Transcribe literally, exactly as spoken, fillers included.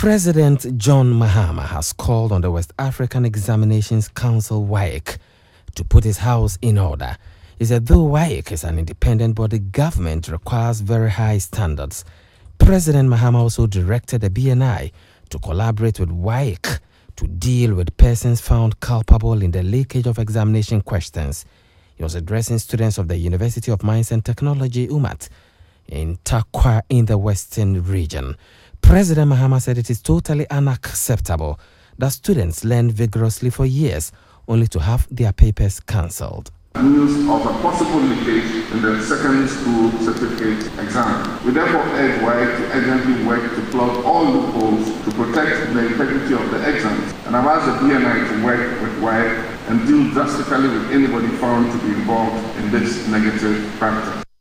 President John Mahama has called on the West African Examinations Council (W A E C) to put his house in order. He said though W A E C is an independent body, government requires very high standards. President Mahama also directed the B N I to collaborate with W A E C to deal with persons found culpable in the leakage of examination questions. He was addressing students of the University of Mines and Technology, U M A T, in Tarkwa in the Western region. President Mahama said it is totally unacceptable that students learn vigorously for years only to have their papers cancelled. News of a possible leakage in the secondary school certificate exam. We therefore urge W A E C to urgently work to plug all loopholes to protect the integrity of the exams. And I've asked the B N I to work with W A E C and deal drastically with anybody found to be involved in this negative practice.